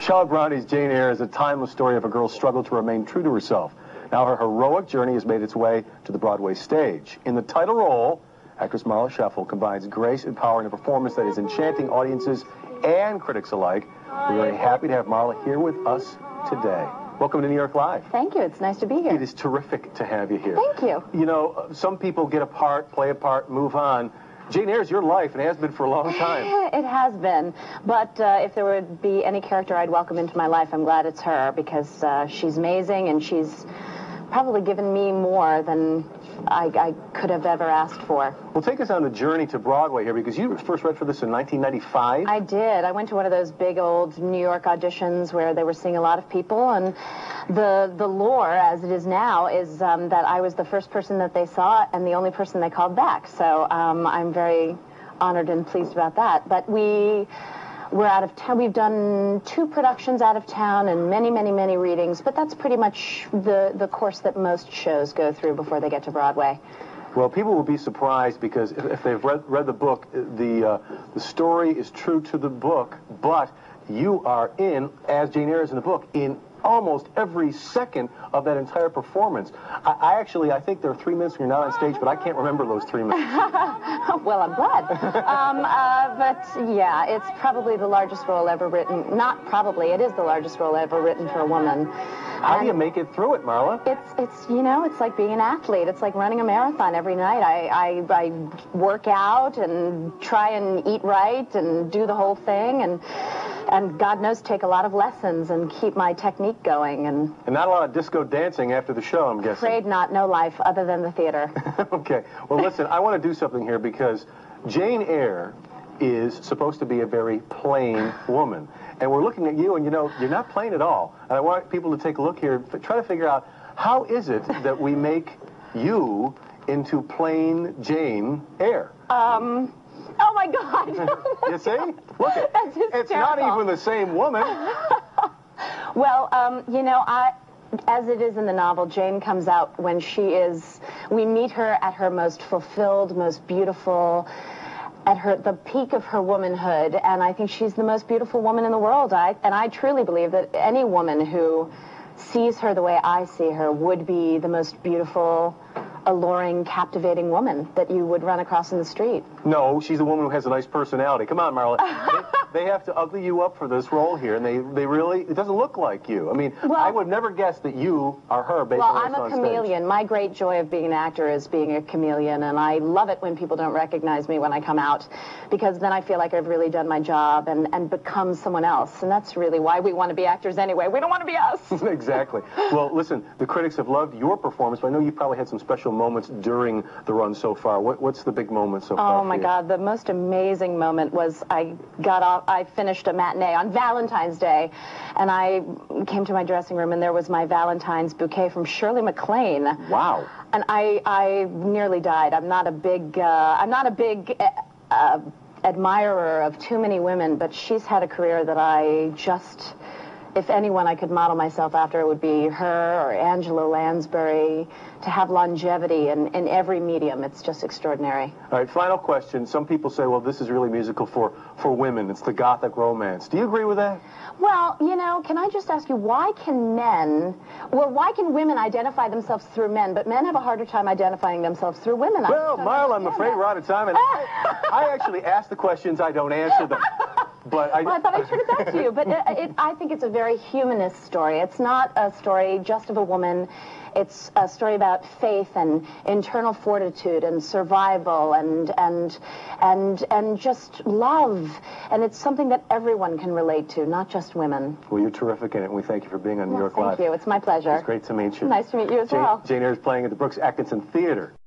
Charlotte Bronte's Jane Eyre is a timeless story of a girl's struggle to remain true to herself. Now her heroic journey has made its way to the Broadway stage. In the title role, actress Marla Scheffel combines grace and power in a performance that is enchanting audiences and critics alike. We're very happy to have Marla here with us today. Welcome to New York Live. Thank you. It's nice to be here. It is terrific to have you here. Thank you. You know, some people get a part, play a part, move on. Jane Eyre is your life, and has been for a long time. It has been. But if there would be any character I'd welcome into my life, I'm glad it's her, because she's amazing, and she's probably given me more than I could have ever asked for. Well, take us on the journey to Broadway here, because you first read for this in 1995. I did. I went to one of those big old New York auditions where they were seeing a lot of people, and the lore, as it is now, is that I was the first person that they saw and the only person they called back. So I'm very honored and pleased about that. But we're out of town. We've done 2 productions out of town and many, many, many readings, but that's pretty much the course that most shows go through before they get to Broadway. Well, people will be surprised because if they've read the book, the story is true to the book, but you are in, as Jane Eyre is in the book, in almost every second of that entire performance. I think there are 3 minutes when you're not on stage, but I can't remember those 3 minutes. Well, I'm glad. But yeah, it's probably the largest role ever written. Not probably, it is the largest role ever written for a woman. How do you make it through it, Marla? It's you know, it's like being an athlete. It's like running a marathon every night. I work out and try and eat right and do the whole thing, and God knows, take a lot of lessons and keep my technique going. And not a lot of disco dancing after the show, I'm guessing. Afraid not. No life other than the theater. Okay. Well, listen, I want to do something here because Jane Eyre is supposed to be a very plain woman. And we're looking at you, and you know, you're not plain at all. And I want people to take a look here, try to figure out how is it that we make you into plain Jane Eyre? Oh, my God. You see? Look, it's not even the same woman. Well, you know, as it is in the novel, Jane comes out when we meet her at her most fulfilled, most beautiful, at the peak of her womanhood, and I think she's the most beautiful woman in the world. And I truly believe that any woman who sees her the way I see her would be the most beautiful, alluring, captivating woman that you would run across in the street. No, she's a woman who has a nice personality. Come on, Marla. They have to ugly you up for this role here, and they really, it doesn't look like you. I mean, well, I would never guess that you are her based on I'm a chameleon. Stage. My great joy of being an actor is being a chameleon, and I love it when people don't recognize me when I come out, because then I feel like I've really done my job and become someone else, and that's really why we want to be actors anyway. We don't want to be us. Exactly. Well, listen, the critics have loved your performance, but I know you probably had some special moments during the run so far. What's the big moment so far? Oh my God, the most amazing moment was I finished a matinee on Valentine's Day, and I came to my dressing room, and there was my Valentine's bouquet from Shirley MacLaine. Wow. And I nearly died. I'm not a big admirer of too many women, but she's had a career that I just, if anyone I could model myself after, it would be her or Angela Lansbury. To have longevity in every medium, it's just extraordinary. All right, final question. Some people say, well, this is really musical for women. It's the gothic romance. Do you agree with that? Well, you know, can I just ask you, why can women identify themselves through men, but men have a harder time identifying themselves through women? Well, Marla, I'm afraid we're out of time, and I actually ask the questions, I don't answer them. But I thought I should have said to you, but I think it's a very humanist story. It's not a story just of a woman. It's a story about faith and internal fortitude and survival and just love. And it's something that everyone can relate to, not just women. Well, you're terrific in it, and we thank you for being on New York Live. Thank you. It's my pleasure. It's great to meet you. Nice to meet you as well. Jane Eyre is playing at the Brooks Atkinson Theater.